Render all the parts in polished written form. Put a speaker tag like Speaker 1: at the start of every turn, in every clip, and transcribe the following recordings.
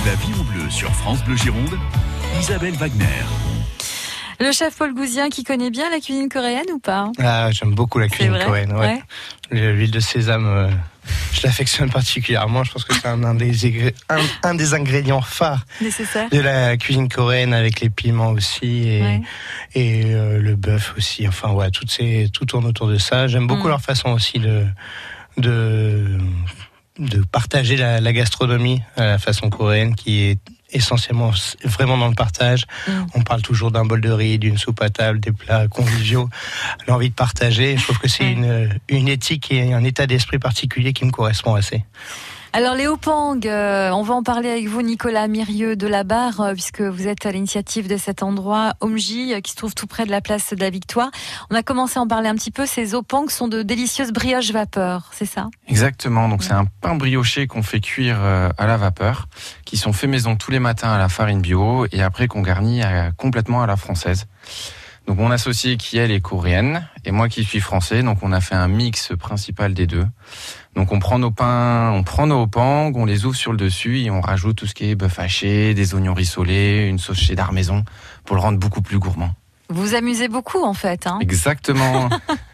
Speaker 1: La vie en bleu sur France Bleu Gironde, Isabelle Wagner.
Speaker 2: Le chef Paul Gouzien qui connaît bien la cuisine coréenne ou pas ?
Speaker 3: Ah, j'aime beaucoup la cuisine coréenne. Ouais. L'huile de sésame, je l'affectionne particulièrement. Je pense que c'est un des ingrédients phares
Speaker 2: nécessaire
Speaker 3: de la cuisine coréenne, avec les piments aussi et le bœuf aussi. Enfin, ouais, tout tourne autour de ça. J'aime beaucoup leur façon aussi de partager la gastronomie à la façon coréenne, qui est essentiellement vraiment dans le partage. On parle toujours d'un bol de riz, d'une soupe à table, des plats conviviaux, l'envie de partager. Je trouve que c'est une éthique et un état d'esprit particulier qui me correspond assez.
Speaker 2: Alors les Opang, on va en parler avec vous, Nicolas Mirieux de la Barre, puisque vous êtes à l'initiative de cet endroit, Omji, qui se trouve tout près de la place de la Victoire. On a commencé à en parler un petit peu. Ces Opang sont de délicieuses brioches vapeur, c'est ça ?
Speaker 4: Exactement, donc c'est un pain brioché qu'on fait cuire à la vapeur, qui sont faits maison tous les matins à la farine bio et après qu'on garnit complètement à la française. Donc mon associé qui elle est coréenne et moi qui suis français, donc on a fait un mix principal des deux. Donc on prend nos pains, on prend nos Opang, on les ouvre sur le dessus et on rajoute tout ce qui est bœuf haché, des oignons rissolés, une sauce cheddar maison pour le rendre beaucoup plus gourmand.
Speaker 2: Vous vous amusez beaucoup en fait, hein ?
Speaker 4: Exactement.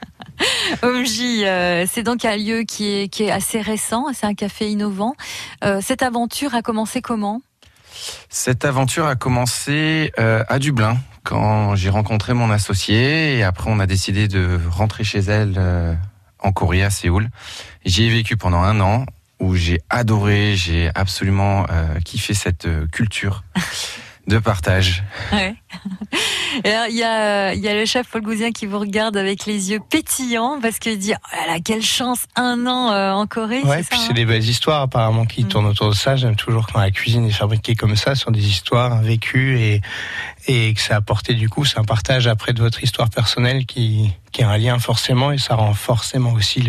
Speaker 2: Omji, c'est donc un lieu qui est assez récent, c'est un café innovant. Cette aventure a commencé comment ?
Speaker 4: Cette aventure a commencé à Dublin, quand j'ai rencontré mon associé, et après on a décidé de rentrer chez elle en Corée, à Séoul. J'y ai vécu pendant 1 an, où j'ai adoré, j'ai absolument kiffé cette culture de partage.
Speaker 2: Ouais. Alors, il y a le chef Paul Gouzien qui vous regarde avec les yeux pétillants parce qu'il dit oh là là, quelle chance, 1 an en Corée.
Speaker 3: Ouais,
Speaker 2: c'est
Speaker 3: puis
Speaker 2: ça,
Speaker 3: c'est des belles histoires apparemment qui tournent autour de ça. J'aime toujours quand la cuisine est fabriquée comme ça, sur des histoires, un vécu, et que ça apporte du coup, c'est un partage après de votre histoire personnelle qui a un lien forcément, et ça rend forcément aussi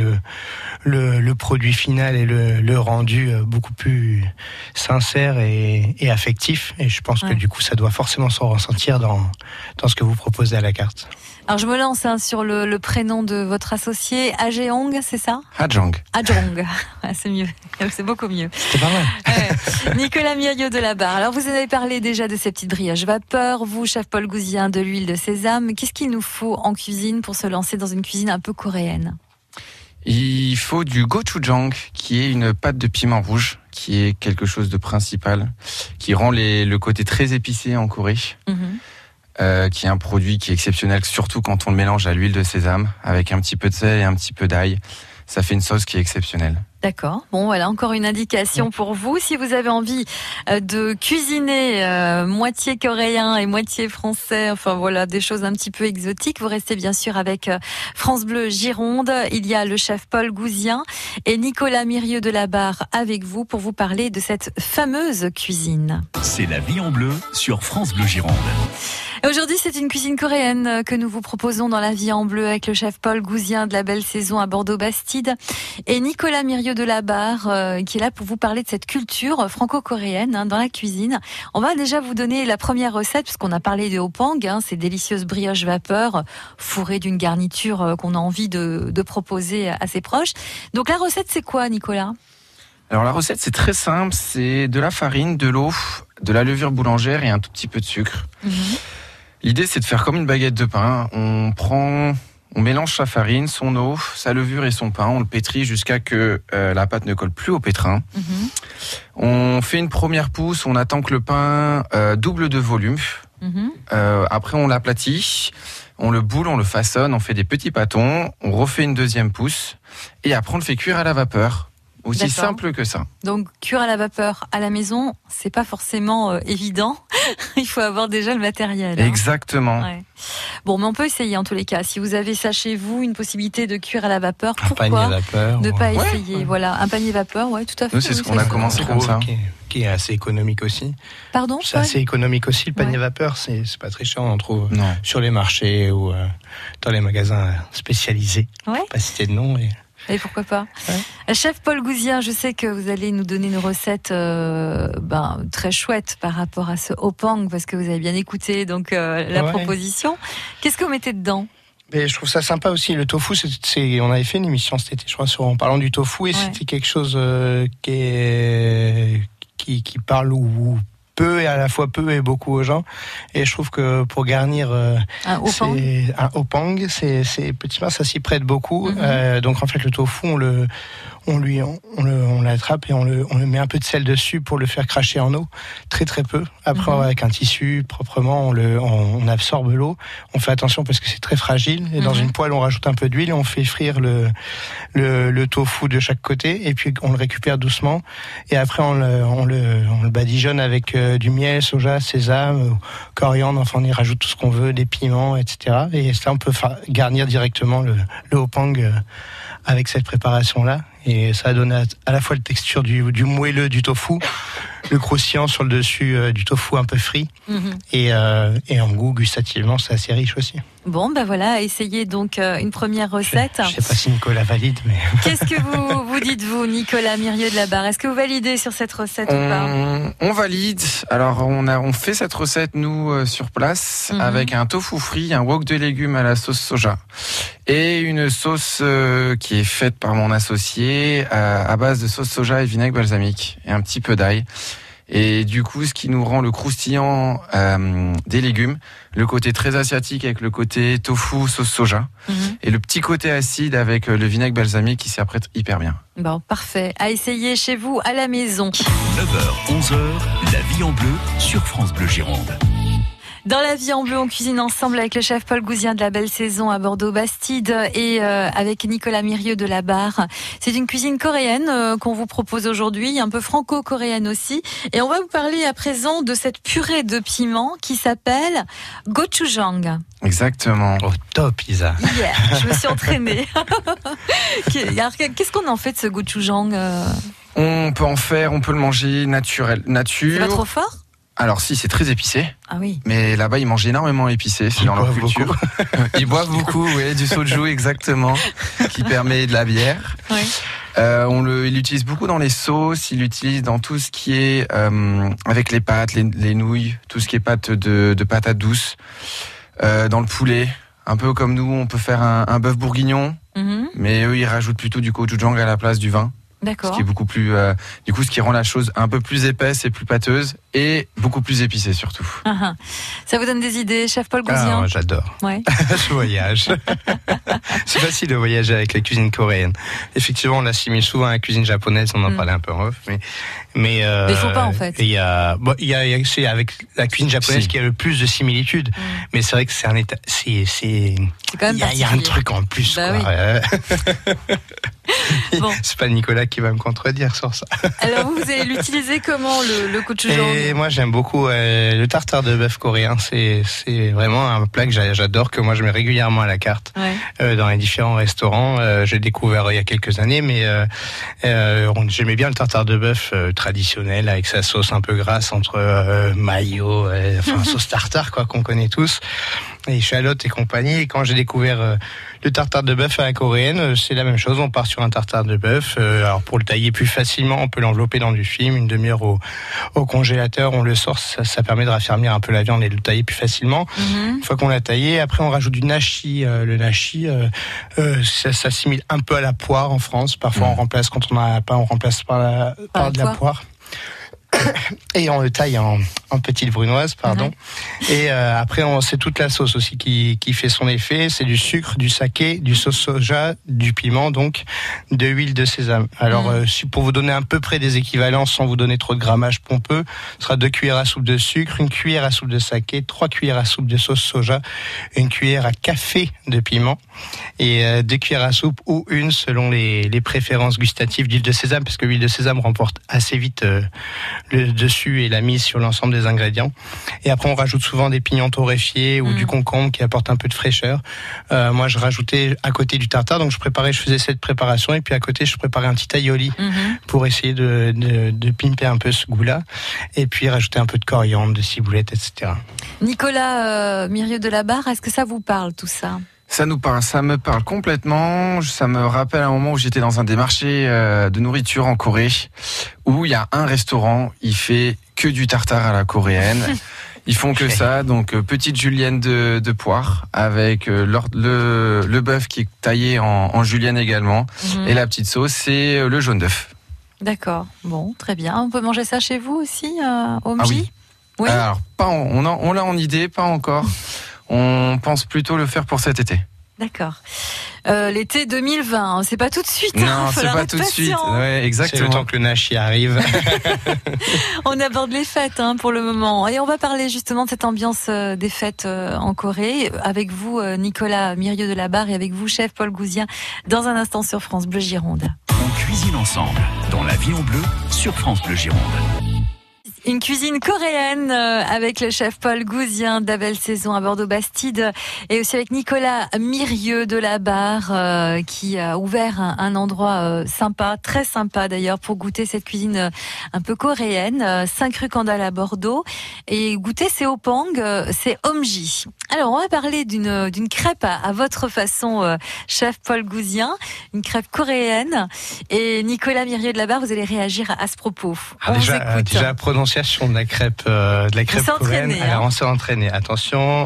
Speaker 3: le produit final et le rendu beaucoup plus sincère et affectif. Et je pense que du coup, ça doit forcément s'en ressentir dans ce que vous proposez à la carte.
Speaker 2: Alors je me lance sur le prénom de votre associé, Ajeong, c'est ça ?
Speaker 4: Hajong.
Speaker 2: Ajong, c'est mieux, c'est beaucoup mieux.
Speaker 3: C'est pas mal.
Speaker 2: Nicolas Mirieux de la Barre. Alors vous en avez parlé déjà de ces petites brioches vapeur, vous, chef Paul Gouzien, de l'huile de sésame. Qu'est-ce qu'il nous faut en cuisine pour se lancer dans une cuisine un peu coréenne ?
Speaker 4: Il faut du gochujang, qui est une pâte de piment rouge, qui est quelque chose de principal, qui rend le côté très épicé en Corée. Qui est un produit qui est exceptionnel, surtout quand on le mélange à l'huile de sésame, avec un petit peu de sel et un petit peu d'ail. Ça fait une sauce qui est exceptionnelle.
Speaker 2: D'accord. Bon, voilà, encore une indication pour vous. Si vous avez envie de cuisiner moitié coréen et moitié français, enfin voilà, des choses un petit peu exotiques, vous restez bien sûr avec France Bleu Gironde. Il y a le chef Paul Gouzien et Nicolas Mirieux de la Barre avec vous pour vous parler de cette fameuse cuisine.
Speaker 1: C'est la vie en bleu sur France Bleu Gironde.
Speaker 2: Aujourd'hui, c'est une cuisine coréenne que nous vous proposons dans la vie en bleu avec le chef Paul Gouzien de la Belle Saison à Bordeaux-Bastide et Nicolas Mirieux de la Barre qui est là pour vous parler de cette culture franco-coréenne dans la cuisine. On va déjà vous donner la première recette puisqu'on a parlé de Opang, ces délicieuses brioches vapeur fourrées d'une garniture qu'on a envie de proposer à ses proches. Donc la recette, c'est quoi, Nicolas ?
Speaker 4: Alors la recette, c'est très simple, c'est de la farine, de l'eau, de la levure boulangère et un tout petit peu de sucre. L'idée, c'est de faire comme une baguette de pain. On mélange sa farine, son eau, sa levure et son pain. On le pétrit jusqu'à que la pâte ne colle plus au pétrin. On fait une première pousse. On attend que le pain double de volume. Après, on l'aplatit. On le boule, on le façonne. On fait des petits pâtons. On refait une deuxième pousse. Et après, on le fait cuire à la vapeur. Aussi simple que ça.
Speaker 2: Donc cuire à la vapeur à la maison, c'est pas forcément évident. Il faut avoir déjà le matériel.
Speaker 4: Exactement.
Speaker 2: Ouais. Bon, mais on peut essayer en tous les cas. Si vous avez ça chez vous, une possibilité de cuire à la vapeur, pourquoi
Speaker 3: ne
Speaker 2: pas essayer ? Voilà, un panier vapeur, tout à fait.
Speaker 4: Nous, c'est ce qu'on a commencé comme ça.
Speaker 3: Qui est assez économique aussi.
Speaker 2: Pardon ?
Speaker 3: C'est assez économique aussi. Le panier vapeur, c'est pas très cher. On en trouve sur les marchés ou dans les magasins spécialisés. Pas citer de nom.
Speaker 2: Et pourquoi pas. Chef Paul Gouzien, je sais que vous allez nous donner une recette très chouette par rapport à ce Opang, parce que vous avez bien écouté donc la proposition. Qu'est-ce que vous mettez dedans ?
Speaker 3: Mais je trouve ça sympa aussi. Le tofu, on avait fait une émission cet été, je crois, en parlant du tofu, et c'était quelque chose qui qui parle ou peu et à la fois peu et beaucoup aux gens. Et je trouve que pour garnir un opang, c'est petits pains, ça s'y prête beaucoup. Donc en fait le tofu, on l'attrape et on le met un peu de sel dessus pour le faire cracher en eau, très très peu. Après avec un tissu proprement, on absorbe l'eau. On fait attention parce que c'est très fragile. Et dans une poêle, on rajoute un peu d'huile et on fait frire le tofu de chaque côté. Et puis on le récupère doucement. Et après on le badigeonne avec du miel, soja, sésame, coriandre. Enfin on y rajoute tout ce qu'on veut, des piments, etc. Et ça on peut garnir directement le opang avec cette préparation-là. Et ça donne à la fois la texture du moelleux du tofu, le croustillant sur le dessus du tofu un peu frit, et en goût, gustativement, c'est assez riche aussi.
Speaker 2: Bon, ben voilà, essayez donc une première recette.
Speaker 3: Je ne sais pas si Nicolas valide, mais...
Speaker 2: Qu'est-ce que vous dites-vous, Nicolas Mirieux de la Barre? Est-ce que vous validez sur cette recette ou pas?
Speaker 4: On valide. Alors, on fait cette recette, nous, sur place, avec un tofu frit, un wok de légumes à la sauce soja, et une sauce qui est faite par mon associé à base de sauce soja et vinaigre balsamique, et un petit peu d'ail. Et du coup, ce qui nous rend le croustillant des légumes, le côté très asiatique avec le côté tofu, sauce soja, et le petit côté acide avec le vinaigre balsamique qui s'y apprête hyper bien.
Speaker 2: Bon, parfait. À essayer chez vous, à la maison.
Speaker 1: 9h, 11h, la vie en bleu sur France Bleu Gironde.
Speaker 2: Dans la vie en bleu, on cuisine ensemble avec le chef Paul Gouzien de la Belle Saison à Bordeaux-Bastide et avec Nicolas Mirieux de la Barre. C'est une cuisine coréenne qu'on vous propose aujourd'hui, un peu franco-coréenne aussi. Et on va vous parler à présent de cette purée de piment qui s'appelle gochujang.
Speaker 4: Exactement.
Speaker 3: Au top, Isa.
Speaker 2: Yeah, je me suis entraînée. Alors, qu'est-ce qu'on en fait de ce gochujang
Speaker 4: On peut le manger nature.
Speaker 2: C'est pas trop fort?
Speaker 4: Alors si, c'est très épicé.
Speaker 2: Ah oui.
Speaker 4: Mais là-bas, ils mangent énormément épicé, c'est dans leur culture. Ils boivent beaucoup, oui, du soju exactement, qui permet de la bière. Oui. Il l'utilise beaucoup dans les sauces, il l'utilise dans tout ce qui est avec les pâtes, les nouilles, tout ce qui est pâtes de patates douces, dans le poulet. Un peu comme nous, on peut faire un bœuf bourguignon, mais eux, ils rajoutent plutôt du gochujang à la place du vin.
Speaker 2: D'accord.
Speaker 4: Ce qui est beaucoup plus, du coup, ce qui rend la chose un peu plus épaisse et plus pâteuse et beaucoup plus épicée surtout.
Speaker 2: Ça vous donne des idées, chef Paul Gouzien?
Speaker 3: J'adore.
Speaker 2: Ouais.
Speaker 3: Je voyage. C'est facile de voyager avec la cuisine coréenne. Effectivement, on l'assimile souvent à la cuisine japonaise. On en parlait un peu en off, mais il
Speaker 2: faut pas en fait.
Speaker 3: Il y a c'est avec la cuisine japonaise qui a le plus de similitudes. Mais c'est vrai que c'est un état, c'est
Speaker 2: quand même
Speaker 3: il y a un truc en plus.
Speaker 2: Bah
Speaker 3: quoi.
Speaker 2: Oui.
Speaker 3: Bon. C'est pas Nicolas qui va me contredire sur ça.
Speaker 2: Alors vous allez l'utiliser comment le gochujang?
Speaker 3: Et moi j'aime beaucoup le tartare de bœuf coréen. C'est vraiment un plat que j'adore, que moi je mets régulièrement à la carte dans les différents restaurants. J'ai découvert il y a quelques années, mais j'aimais bien le tartare de bœuf traditionnel avec sa sauce un peu grasse entre mayo, sauce tartare quoi qu'on connaît tous. Et échalotes et compagnie. Et quand j'ai découvert le tartare de bœuf à la coréenne, c'est la même chose. On part sur un tartare de bœuf. Alors pour le tailler plus facilement, on peut l'envelopper dans du film, une demi-heure au congélateur. On le sort, ça permet de raffermir un peu la viande et de le tailler plus facilement. Une fois qu'on l'a taillé, après on rajoute du nashi. Le nashi, ça s'assimile un peu à la poire en France. Parfois on remplace, quand on n'a pas, on remplace par de la poire. Et on le taille en petites brunoises, pardon. Et après, c'est toute la sauce aussi qui fait son effet. C'est du sucre, du saké, du sauce soja, du piment, donc de l'huile de sésame. Alors, si pour vous donner à peu près des équivalences, sans vous donner trop de grammage pompeux, ce sera 2 cuillères à soupe de sucre, 1 cuillère à soupe de saké, 3 cuillères à soupe de sauce soja, 1 cuillère à café de piment et 2 cuillères à soupe ou une selon les préférences gustatives d'huile de sésame, parce que l'huile de sésame remporte assez vite le dessus et la mise sur l'ensemble des ingrédients. Et après, on rajoute souvent des pignons torréfiés ou du concombre qui apporte un peu de fraîcheur. Moi, je rajoutais à côté du tartare, donc je faisais cette préparation et puis à côté, je préparais un petit aioli pour essayer de pimper un peu ce goût-là. Et puis rajouter un peu de coriandre, de ciboulette, etc.
Speaker 2: Nicolas Mirieux de la Barre, est-ce que ça vous parle tout ça?
Speaker 4: Ça me parle complètement. Ça me rappelle un moment où j'étais dans un des marchés de nourriture en Corée, où il y a un restaurant, il fait que du tartare à la coréenne. Ils font que ça, donc petite julienne de poire avec le bœuf qui est taillé en julienne également, et la petite sauce, c'est le jaune d'œuf.
Speaker 2: D'accord. Bon, très bien. On peut manger ça chez vous aussi, au
Speaker 4: Ah
Speaker 2: Mji ?
Speaker 4: oui. Alors, on l'a en idée, pas encore. On pense plutôt le faire pour cet été.
Speaker 2: D'accord. L'été 2020, c'est pas tout de suite.
Speaker 4: Non, c'est pas tout de suite. Ouais, exactement.
Speaker 3: C'est le temps que le Nash y arrive.
Speaker 2: On aborde les fêtes pour le moment. Et on va parler justement de cette ambiance des fêtes en Corée. Avec vous, Nicolas Mirieux de la Barre, et avec vous, chef Paul Gouzien, dans un instant sur France Bleu Gironde.
Speaker 1: On cuisine ensemble dans La Vie en Bleu sur France Bleu Gironde.
Speaker 2: Une cuisine coréenne avec le chef Paul Gouzien de la Belle Saison à Bordeaux-Bastide, et aussi avec Nicolas Mirieux de la Barre qui a ouvert un endroit sympa, très sympa d'ailleurs, pour goûter cette cuisine un peu coréenne, 5 rue Candale à Bordeaux. Et goûter, c'est au Pang, c'est Omji. Alors on va parler d'une crêpe à votre façon, chef Paul Gouzien, une crêpe coréenne. Et Nicolas Mirieux de la Barre, vous allez réagir à ce propos.
Speaker 3: Déjà la prononciation de la crêpe coréenne. Alors on s'est entraîné. Attention.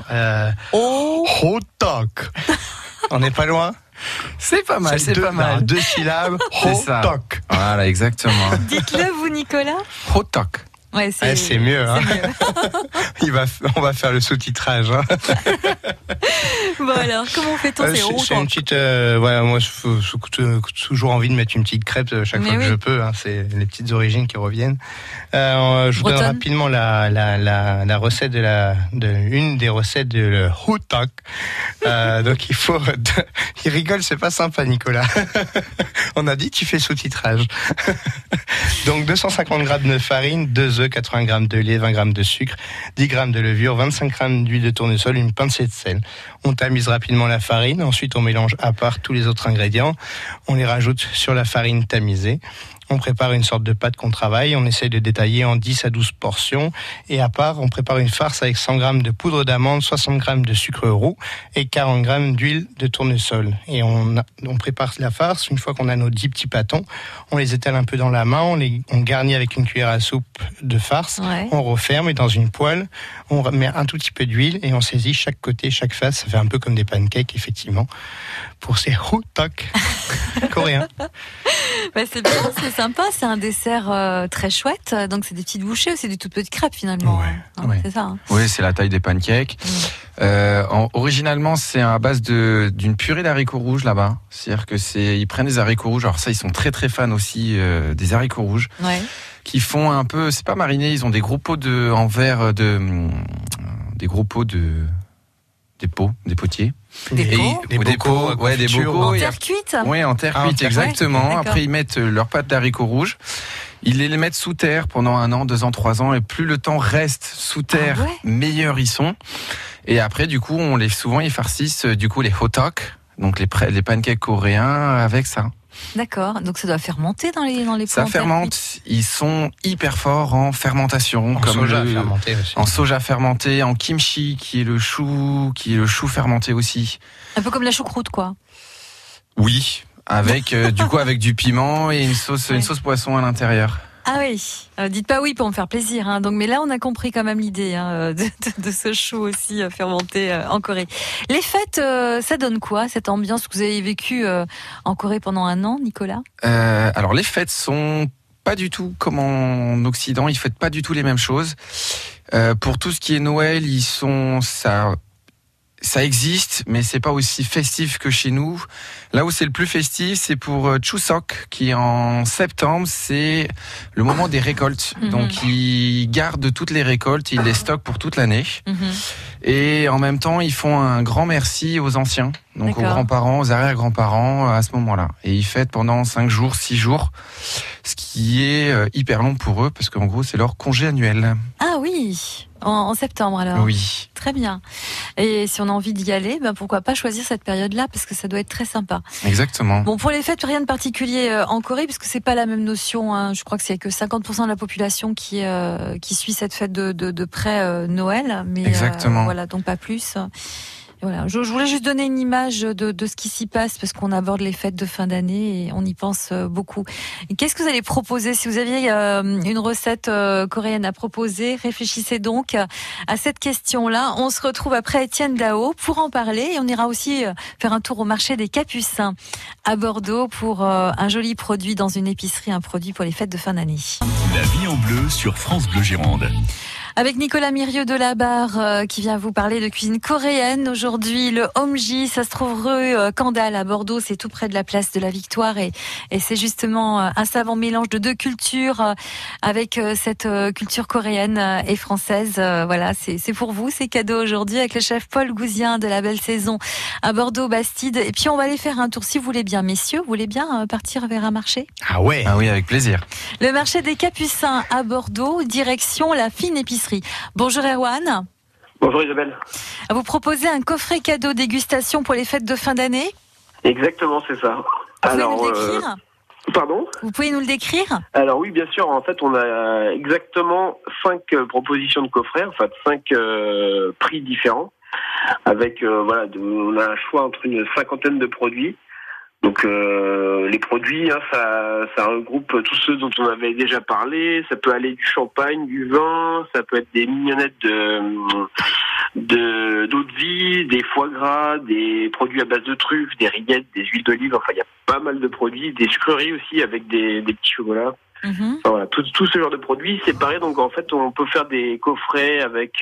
Speaker 3: Hotok. On n'est pas loin.
Speaker 4: C'est pas mal, c'est pas mal.
Speaker 3: 2 syllabes. Hotok.
Speaker 4: Voilà, exactement.
Speaker 2: Dites-le vous, Nicolas.
Speaker 4: Hotok.
Speaker 2: Ouais,
Speaker 3: c'est mieux. Hein. On va faire le sous-titrage. Hein.
Speaker 2: Bon alors, comment fait-on
Speaker 3: c'est une petite. Moi, j'ai toujours envie de mettre une petite crêpe chaque fois que je peux. Hein. C'est les petites origines qui reviennent. Je vous donne rapidement la recette une des recettes de le Hotok. Donc il faut. Il rigole, c'est pas sympa, Nicolas. On a dit tu fais sous-titrage. Donc 250 g de farine, 2 œufs, 80 g de lait, 20 g de sucre, 10 g de levure, 25 g d'huile de tournesol, une pincée de sel. On tamise rapidement la farine, ensuite on mélange à part tous les autres ingrédients, on les rajoute sur la farine tamisée. On prépare une sorte de pâte qu'on travaille, on essaie de détailler en 10 à 12 portions, et à part, on prépare une farce avec 100 g de poudre d'amande, 60 g de sucre roux et 40 g d'huile de tournesol. Et on prépare la farce. Une fois qu'on a nos 10 petits pâtons, on les étale un peu dans la main, on garnit avec une cuillère à soupe de farce, on referme, et dans une poêle, on met un tout petit peu d'huile et on saisit chaque côté, chaque face. Ça fait un peu comme des pancakes, effectivement, pour ces Hotok coréens.
Speaker 2: C'est bien, c'est sympa, c'est un dessert très chouette. Donc c'est des petites bouchées ou c'est des toutes petites crêpes finalement.
Speaker 4: Ouais.
Speaker 2: C'est ça. Hein.
Speaker 4: Oui, c'est la taille des pancakes. Originalement, c'est à base d'une purée d'haricots rouges là-bas. C'est-à-dire que ils prennent des haricots rouges. Alors ça, ils sont très très fans aussi des haricots rouges. Ouais. Qui font un peu, c'est pas mariné, ils ont des gros pots en verre des gros pots des potiers.
Speaker 2: Des
Speaker 4: pots, des bocaux.
Speaker 2: En terre cuite.
Speaker 4: Oui, en terre cuite, exactement.
Speaker 2: Ouais,
Speaker 4: après, ils mettent leurs pâtes d'haricots rouges. Ils les mettent sous terre pendant 1 an, 2 ans, 3 ans. Et plus le temps reste sous terre, meilleurs ils sont. Et après, du coup, ils farcissent, les Hotok, donc les pancakes coréens avec ça.
Speaker 2: D'accord, donc ça doit fermenter dans les pots.
Speaker 4: Ça fermente, ils sont hyper forts en fermentation. En soja fermenté, en kimchi, qui est le chou fermenté aussi.
Speaker 2: Un peu comme la choucroute, quoi.
Speaker 4: Oui, avec avec du piment et une sauce poisson à l'intérieur.
Speaker 2: Ah oui, dites pas oui pour me faire plaisir. Hein. Donc, mais là, on a compris quand même l'idée de ce chou aussi fermenté en Corée. Les fêtes, ça donne quoi, cette ambiance que vous avez vécue en Corée pendant 1 an, Nicolas ?
Speaker 4: Alors, les fêtes sont pas du tout comme en Occident. Ils fêtent pas du tout les mêmes choses. Pour tout ce qui est Noël, ça existe, mais c'est pas aussi festif que chez nous. Là où c'est le plus festif, c'est pour Chuseok, qui est en septembre, c'est le moment des récoltes. Donc ils gardent toutes les récoltes, ils les stockent pour toute l'année. Et en même temps, ils font un grand merci aux anciens, donc aux grands-parents, aux arrière-grands-parents à ce moment-là. Et ils fêtent pendant 5 jours, 6 jours, ce qui est hyper long pour eux, parce qu'en gros, c'est leur congé annuel.
Speaker 2: Ah oui, en septembre alors.
Speaker 4: Oui.
Speaker 2: Très bien. Et si on a envie d'y aller, pourquoi pas choisir cette période-là, parce que ça doit être très sympa.
Speaker 4: Exactement.
Speaker 2: Bon, pour les fêtes, rien de particulier en Corée, puisque c'est pas la même notion. Hein. Je crois que c'est que 50% de la population qui suit cette fête de près Noël. Mais
Speaker 4: exactement.
Speaker 2: voilà, donc pas plus. Voilà, je voulais juste donner une image de ce qui s'y passe parce qu'on aborde les fêtes de fin d'année et on y pense beaucoup. Qu'est-ce que vous allez proposer si vous aviez une recette coréenne à proposer? Réfléchissez donc à cette question-là. On se retrouve après Étienne Dao pour en parler et on ira aussi faire un tour au marché des Capucins à Bordeaux pour un joli produit dans une épicerie, un produit pour les fêtes de fin d'année.
Speaker 1: La vie en bleu sur France Bleu Gironde.
Speaker 2: Avec Nicolas Mirieux de la Barre qui vient vous parler de cuisine coréenne. Aujourd'hui, le Omji, ça se trouve rue Candale à Bordeaux, c'est tout près de la place de la Victoire et c'est justement un savant mélange de deux cultures avec cette culture coréenne et française. Voilà, c'est pour vous, c'est cadeau aujourd'hui avec le chef Paul Gouzien de la Belle Saison à Bordeaux-Bastide. Et puis on va aller faire un tour si vous voulez bien, messieurs, vous voulez bien partir vers un marché?
Speaker 3: Ah ouais.
Speaker 4: Ah oui, avec plaisir.
Speaker 2: Le marché des Capucins à Bordeaux, direction la fine épicerie. Bonjour Erwan.
Speaker 5: Bonjour Isabelle.
Speaker 2: Vous proposez un coffret cadeau dégustation pour les fêtes de fin d'année?
Speaker 5: Exactement, c'est ça.
Speaker 2: Vous pouvez nous le décrire?
Speaker 5: Pardon?
Speaker 2: Vous pouvez nous le décrire?
Speaker 5: Alors oui, bien sûr. En fait, on a exactement 5 propositions de coffrets, enfin 5 prix différents, avec on a un choix entre une cinquantaine de produits. Donc les produits, ça regroupe tous ceux dont on avait déjà parlé. Ça peut aller du champagne, du vin, ça peut être des mignonnettes d'eau de vie, des foie gras, des produits à base de truffes, des rillettes, des huiles d'olive. Enfin, il y a pas mal de produits, des sucreries aussi avec des petits chocolats. Enfin, voilà, tout ce genre de produits séparés. Donc en fait, on peut faire des coffrets avec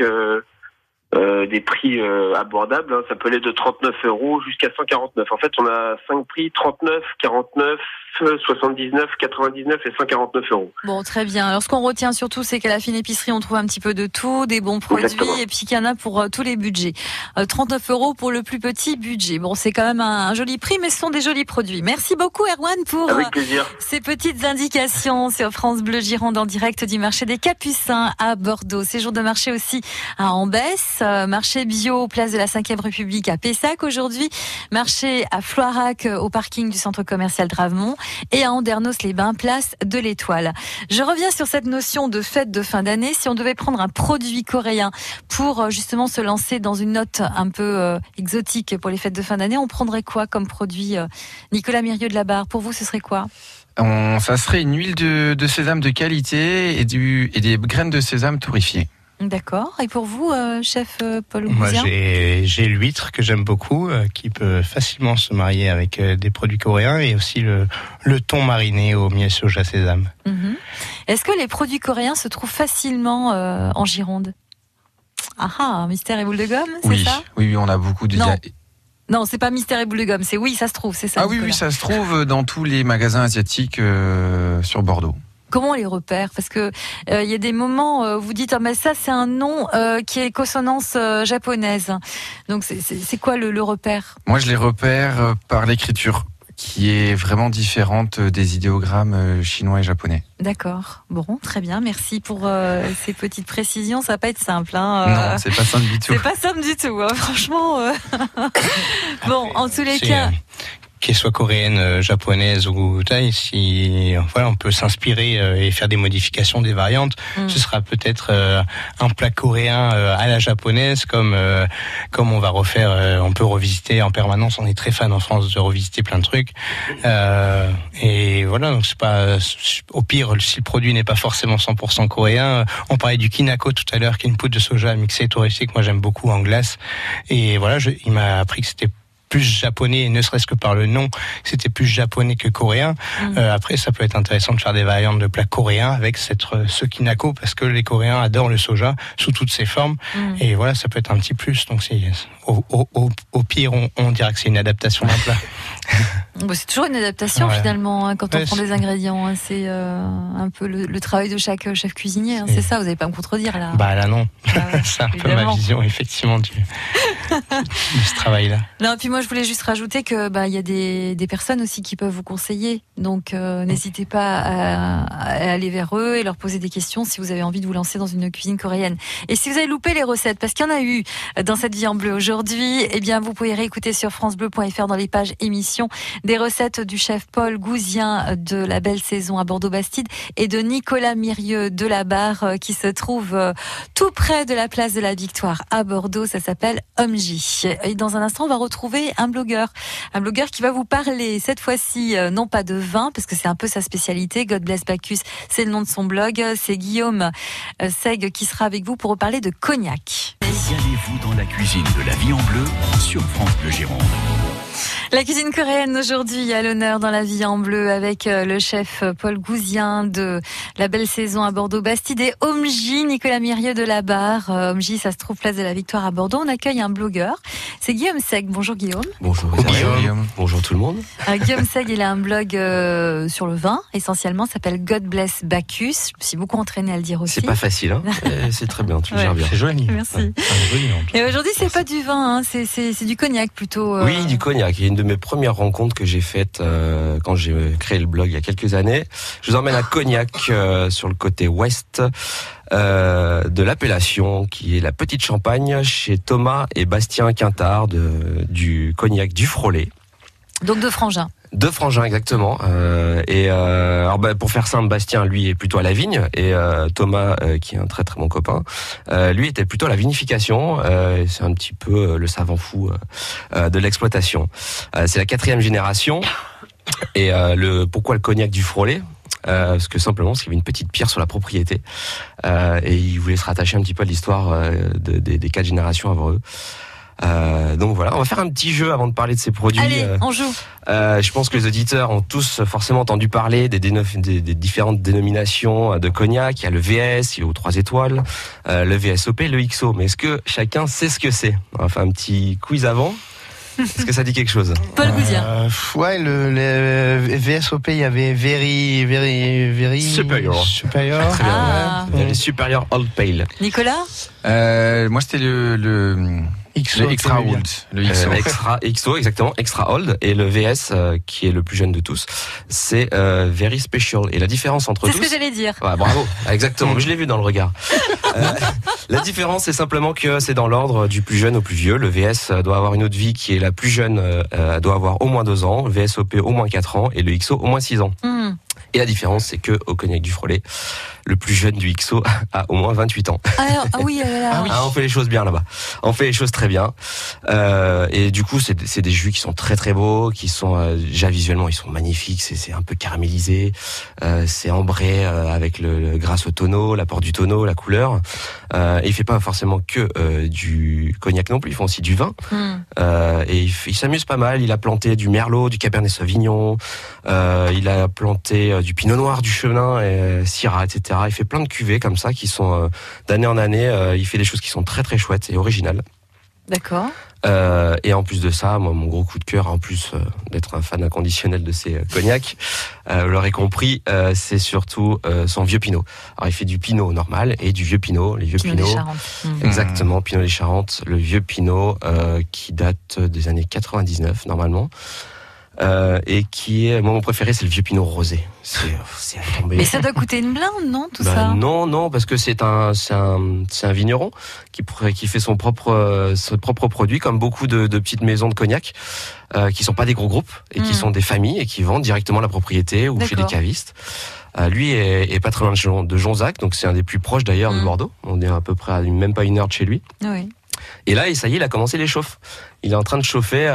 Speaker 5: des prix abordables, hein. Ça peut aller de 39 € jusqu'à 149. En fait, on a 5 prix, 39, 49, 79, 99 et 149 €.
Speaker 2: Bon, très bien. Alors, ce qu'on retient surtout, c'est qu'à la fine épicerie, on trouve un petit peu de tout, des bons produits, exactement. Et puis qu'il y en a pour tous les budgets. 39 € pour le plus petit budget. Bon, c'est quand même un joli prix, mais ce sont des jolis produits. Merci beaucoup, Erwan, pour ces petites indications sur France Bleu Gironde en direct du marché des Capucins à Bordeaux. Séjour de marché aussi à Ambès, marché bio, place de la 5e République à Pessac aujourd'hui, marché à Floirac au parking du centre commercial Dravemont et à Andernos-les-Bains, place de l'Étoile. Je reviens sur cette notion de fête de fin d'année. Si on devait prendre un produit coréen pour justement se lancer dans une note un peu exotique pour les fêtes de fin d'année, on prendrait quoi comme produit? Nicolas Mirieux de la Barre, pour vous, ce serait quoi?
Speaker 4: Ça serait une huile de sésame de qualité et des graines de sésame torréfiées.
Speaker 2: D'accord. Et pour vous, chef Paul
Speaker 3: Moi,
Speaker 2: Gouzien?
Speaker 3: j'ai l'huître que j'aime beaucoup, qui peut facilement se marier avec des produits coréens, et aussi le thon mariné au miel soja sésame.
Speaker 2: Est-ce que les produits coréens se trouvent facilement en Gironde? Ah, mystère et boule de gomme, c'est ça?
Speaker 4: Oui, on a beaucoup de...
Speaker 2: Non, c'est pas mystère et boule de gomme, c'est oui, ça se trouve, c'est ça.
Speaker 4: Ah oui, ça se trouve dans tous les magasins asiatiques sur Bordeaux.
Speaker 2: Comment on les repère? Parce que il y a des moments où vous dites mais ça c'est un nom qui est consonance japonaise. Donc c'est quoi le repère?
Speaker 4: Moi je les repère par l'écriture qui est vraiment différente des idéogrammes chinois et japonais.
Speaker 2: D'accord. Bon, très bien. Merci pour ces petites précisions. Ça va pas être simple.
Speaker 4: Non, c'est pas simple du tout.
Speaker 2: C'est pas simple du tout. Franchement. Bon, en tous les cas.
Speaker 3: Qu'elle soit coréenne, japonaise ou thaï, si on peut s'inspirer et faire des modifications, des variantes, ce sera peut-être un plat coréen à la japonaise, comme on va refaire, on peut revisiter en permanence. On est très fan en France de revisiter plein de trucs. Et voilà, donc c'est pas, au pire, si le produit n'est pas forcément 100% coréen. On parlait du kinako tout à l'heure, qui est une poudre de soja mixée torréfiée que moi j'aime beaucoup en glace. Et voilà, il m'a appris que c'était plus japonais, ne serait-ce que par le nom, c'était plus japonais que coréen. Après, ça peut être intéressant de faire des variantes de plats coréens avec ce kinako, parce que les Coréens adorent le soja sous toutes ses formes. Et voilà, ça peut être un petit plus. Donc, au pire, on dira que c'est une adaptation d'un plat.
Speaker 2: C'est toujours une adaptation finalement quand on prend des ingrédients. C'est un peu le travail de chaque chef cuisinier. C'est ça, vous n'allez pas me contredire là.
Speaker 3: Bah là non, c'est un peu ma vision effectivement de ce travail-là.
Speaker 2: Non, puis moi je voulais juste rajouter que il y a des personnes aussi qui peuvent vous conseiller. Donc n'hésitez pas à aller vers eux et leur poser des questions si vous avez envie de vous lancer dans une cuisine coréenne. Et si vous avez loupé les recettes, parce qu'il y en a eu dans cette vie en bleu aujourd'hui, eh bien vous pouvez réécouter sur francebleu.fr dans les pages émissions des recettes du chef Paul Gouzien de la Belle Saison à Bordeaux-Bastide et de Nicolas Mirieux de la Barre qui se trouve tout près de la place de la Victoire à Bordeaux. Ça s'appelle Omji. Omji. Et dans un instant, on va retrouver un blogueur qui va vous parler cette fois-ci non pas de vin, parce que c'est un peu sa spécialité. God Bless Bacchus, c'est le nom de son blog. C'est Guillaume Seg qui sera avec vous pour reparler de cognac.
Speaker 1: Allez-vous dans la cuisine de la vie en bleu sur France Bleu Gironde.
Speaker 2: La cuisine coréenne aujourd'hui à l'honneur dans la vie en bleu avec le chef Paul Gouzien de la belle saison à Bordeaux-Bastide et Omji, Nicolas Mirieux de la Barre. Omji, ça se trouve place de la Victoire à Bordeaux. On accueille un blogueur. C'est Guillaume Seg. Bonjour Guillaume.
Speaker 6: Bonjour Guillaume. Bonjour tout le monde.
Speaker 2: Guillaume Seg, il a un blog sur le vin, essentiellement, s'appelle God Bless Bacchus. Je me suis beaucoup entraînée à le dire aussi.
Speaker 6: C'est pas facile, hein. C'est très bien, tu le gères bien.
Speaker 3: C'est joli.
Speaker 2: Merci.
Speaker 3: Ouais.
Speaker 2: Et aujourd'hui, c'est pas du vin, hein. c'est du cognac plutôt.
Speaker 6: Oui, du cognac. Il y a une de mes premières rencontres que j'ai faites quand j'ai créé le blog il y a quelques années. Je vous emmène à Cognac, sur le côté ouest de l'appellation, qui est la Petite Champagne, chez Thomas et Bastien Quintard du cognac du Frolet.
Speaker 2: Donc de frangin.
Speaker 6: De frangin, exactement. Alors pour faire simple, Bastien, lui, est plutôt à la vigne, et Thomas, qui est un très très bon copain, lui était plutôt à la vinification. C'est un petit peu le savant fou de l'exploitation. C'est la 4e génération. Et pourquoi le cognac du Frolet ? Parce qu'il y avait une petite pierre sur la propriété, et il voulait se rattacher un petit peu à l'histoire des 4 générations avant eux. Donc voilà, on va faire un petit jeu avant de parler de ces produits.
Speaker 2: Allez, on joue.
Speaker 6: Je pense que les auditeurs ont tous forcément entendu parler des différentes dénominations de cognac. Il y a le VS, il est aux 3 étoiles, le VSOP, le XO. Mais est-ce que chacun sait ce que c'est ? On va faire un petit quiz avant. Est-ce que ça dit quelque chose ?
Speaker 2: Paul Gouzien.
Speaker 3: Ouais, le VSOP, il y avait very
Speaker 6: Superior.
Speaker 3: Très bien.
Speaker 6: Il y a les Superior Old Pale.
Speaker 2: Nicolas ?
Speaker 4: Moi, c'était le Extra Old. Le XO.
Speaker 6: XO, exactement. Extra Old. Et le VS, qui est le plus jeune de tous, c'est Very Special. Et la différence entre
Speaker 2: C'est ce que j'allais dire.
Speaker 6: Ouais, bravo. Exactement. Je l'ai vu dans le regard. La différence, c'est simplement que c'est dans l'ordre du plus jeune au plus vieux. Le VS doit avoir une eau de vie qui est la plus jeune, doit avoir au moins 2 ans. Le VSOP au moins 4 ans. Et le XO au moins 6 ans. Et la différence, c'est que au cognac du Frolet, le plus jeune du XO a au moins 28 ans. On fait les choses bien là-bas. On fait les choses très bien. Et du coup, c'est des jus qui sont très très beaux, qui sont déjà visuellement, ils sont magnifiques. C'est un peu caramélisé. C'est ambré avec grâce au tonneau, l'apport du tonneau, la couleur. Et il fait pas forcément que du cognac non plus. Ils font aussi du vin. Et il s'amuse pas mal. Il a planté du merlot, du cabernet sauvignon. Il a planté du pinot noir, du chenin, syrah, etc. Il fait plein de cuvées comme ça qui sont d'année en année. Il fait des choses qui sont très très chouettes et originales.
Speaker 2: D'accord.
Speaker 6: Et en plus de ça, moi, mon gros coup de cœur, en plus d'être un fan inconditionnel de ces cognacs, vous l'aurez compris, c'est surtout son vieux pinot. Alors il fait du pinot normal et du vieux pinot. Les vieux
Speaker 2: Pinot
Speaker 6: pinots,
Speaker 2: des Charentes.
Speaker 6: exactement, Pinot des Charentes, le vieux pinot qui date des années 99 normalement. Et qui est, moi, mon préféré, c'est le vieux pinot rosé. C'est à tomber.
Speaker 2: Mais ça doit coûter une blinde, non, tout ça?
Speaker 6: Non, parce que c'est un vigneron qui fait son propre produit, comme beaucoup de petites maisons de cognac, qui sont pas des gros groupes et qui sont des familles et qui vendent directement la propriété ou chez des cavistes. Lui est pas très loin de Jonzac, donc c'est un des plus proches d'ailleurs de Bordeaux. On est à peu près à même pas 1 heure de chez lui.
Speaker 2: Oui.
Speaker 6: Et là, ça y est, il a commencé les chauffes. Il est en train de chauffer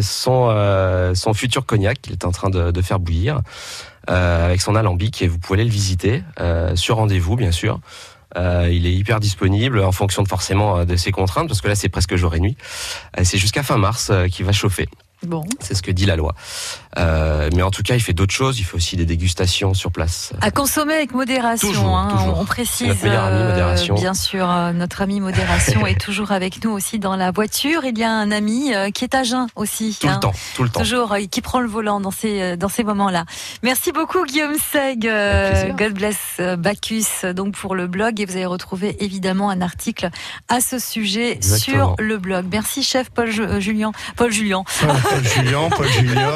Speaker 6: son futur cognac qu'il est en train de faire bouillir avec son alambic, et vous pouvez aller le visiter sur rendez-vous, bien sûr. Il est hyper disponible en fonction forcément de ses contraintes, parce que là, c'est presque jour et nuit. C'est jusqu'à fin mars qu'il va chauffer.
Speaker 2: Bon.
Speaker 6: C'est ce que dit la loi. Mais en tout cas, il fait d'autres choses. Il fait aussi des dégustations sur place.
Speaker 2: À consommer avec modération.
Speaker 6: Toujours.
Speaker 2: On précise.
Speaker 6: Notre meilleur ami modération.
Speaker 2: Bien sûr, notre ami modération est toujours avec nous aussi dans la voiture. Il y a un ami qui est à jeun aussi.
Speaker 6: Tout le temps.
Speaker 2: Toujours, qui prend le volant dans ces moments-là. Merci beaucoup Guillaume Seg. God Bless Bacchus, donc pour le blog. Et vous allez retrouver évidemment un article à ce sujet. Exactement. Sur le blog. Merci chef Paul Julien.
Speaker 3: Paul Junior.
Speaker 2: Paul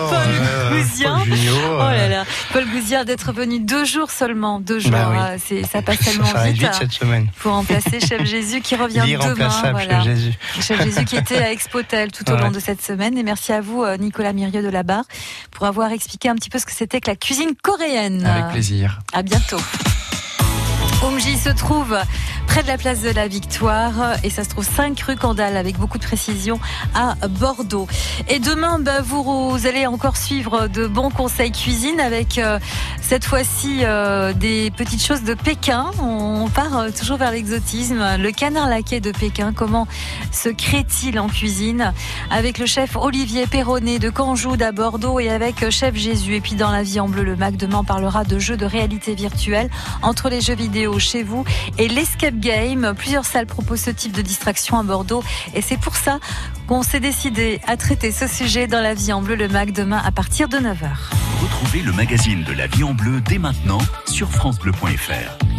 Speaker 2: Gouzien d'être venu 2 jours seulement. 2 jours. Oui. Ça passe tellement vite.
Speaker 3: Cette semaine.
Speaker 2: Pour remplacer Chef Jésus qui revient demain.
Speaker 3: Chef Jésus.
Speaker 2: Chef Jésus qui était à Expotel tout au long de cette semaine. Et merci à vous, Nicolas Mirieux de la Barre, pour avoir expliqué un petit peu ce que c'était que la cuisine coréenne.
Speaker 4: Avec plaisir.
Speaker 2: À bientôt. Omji se trouve près de la place de la Victoire. Et ça se trouve 5 rue Candale, avec beaucoup de précision, à Bordeaux. Et demain, vous allez encore suivre de bons conseils cuisine avec cette fois-ci des petites choses de Pékin. On part toujours vers l'exotisme. Le canard laqué de Pékin, comment se crée-t-il en cuisine? Avec le chef Olivier Perronnet de Canjoude à Bordeaux et avec chef Jésus. Et puis dans La Vie en Bleu, le MAC demain on parlera de jeux de réalité virtuelle entre les jeux vidéo chez vous et l'escape game. Plusieurs salles proposent ce type de distraction à Bordeaux et c'est pour ça qu'on s'est décidé à traiter ce sujet dans La Vie en Bleu, le MAC demain à partir de 9h.
Speaker 1: Retrouvez le magazine de La Vie en Bleu dès maintenant sur francebleu.fr.